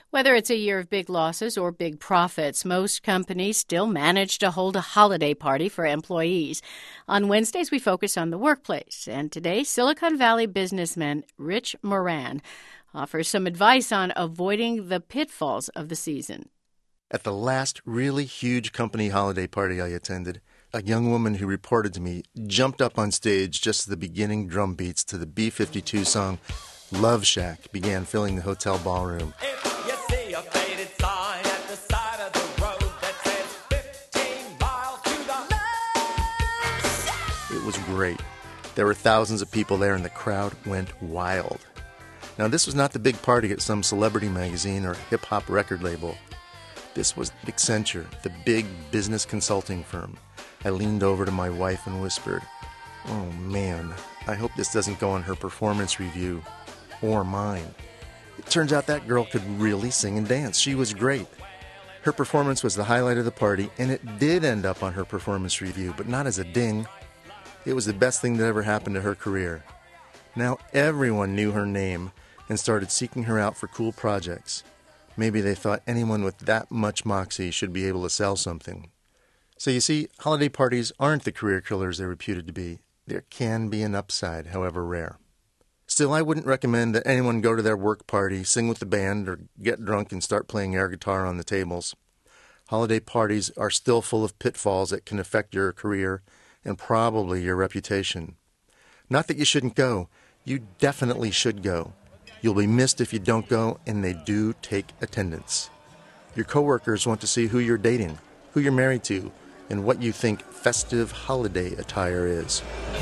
Whether it's a year of big losses or big profits, most companies still manage to hold a holiday party for employees. On Wednesdays, we focus on the workplace. And today, Silicon Valley businessman Rich Moran offers some advice on avoiding the pitfalls of the season. At the last really huge company holiday party I attended, a young woman who reported to me jumped up on stage just as the beginning drum beats to the B-52 song Love Shack began filling the hotel ballroom. If you see a faded sign at the side of the road that says 15 miles to the Love Shack. It was great. There were thousands of people there and the crowd went wild. Now, this was not the big party at some celebrity magazine or hip-hop record label. This was Accenture, the big business consulting firm. I leaned over to my wife and whispered, "Oh man, I hope this doesn't go on her performance review. Or mine." It turns out that girl could really sing and dance. She was great. Her performance was the highlight of the party, and it did end up on her performance review, but not as a ding. It was the best thing that ever happened to her career. Now everyone knew her name and started seeking her out for cool projects. Maybe they thought anyone with that much moxie should be able to sell something. So you see, holiday parties aren't the career killers they're reputed to be. There can be an upside, however rare. Still, I wouldn't recommend that anyone go to their work party, sing with the band, or get drunk and start playing air guitar on the tables. Holiday parties are still full of pitfalls that can affect your career and probably your reputation. Not that you shouldn't go. You definitely should go. You'll be missed if you don't go, and they do take attendance. Your coworkers want to see who you're dating, who you're married to, and what you think festive holiday attire is.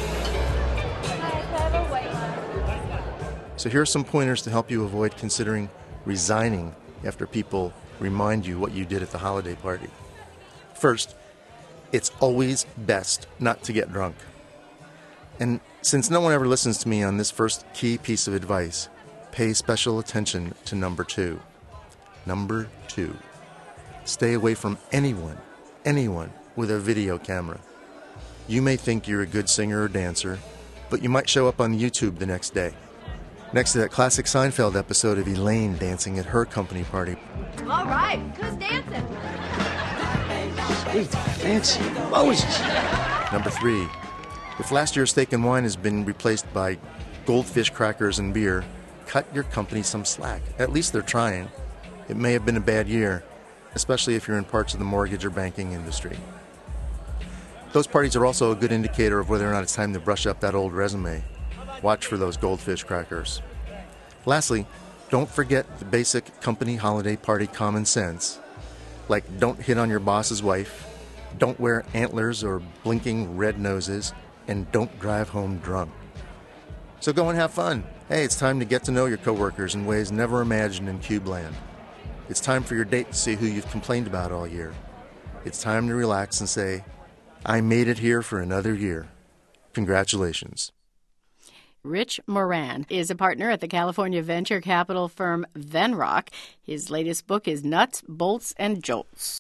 So here are some pointers to help you avoid considering resigning after people remind you what you did at the holiday party. First, it's always best not to get drunk. And since no one ever listens to me on this first key piece of advice, pay special attention to number 2. Number 2. Stay away from anyone with a video camera. You may think you're a good singer or dancer, but you might show up on YouTube the next day. Next to that classic Seinfeld episode of Elaine dancing at her company party. All right, who's dancing? Sweet, fancy, Moses. Number 3. If last year's steak and wine has been replaced by goldfish crackers and beer, cut your company some slack. At least they're trying. It may have been a bad year, especially if you're in parts of the mortgage or banking industry. Those parties are also a good indicator of whether or not it's time to brush up that old resume. Watch for those goldfish crackers. Lastly, don't forget the basic company holiday party common sense, like don't hit on your boss's wife, don't wear antlers or blinking red noses, and don't drive home drunk. So go and have fun. Hey, it's time to get to know your coworkers in ways never imagined in CubeLand. It's time for your date to see who you've complained about all year. It's time to relax and say, I made it here for another year. Congratulations. Rich Moran is a partner at the California venture capital firm Venrock. His latest book is Nuts, Bolts, and Jolts.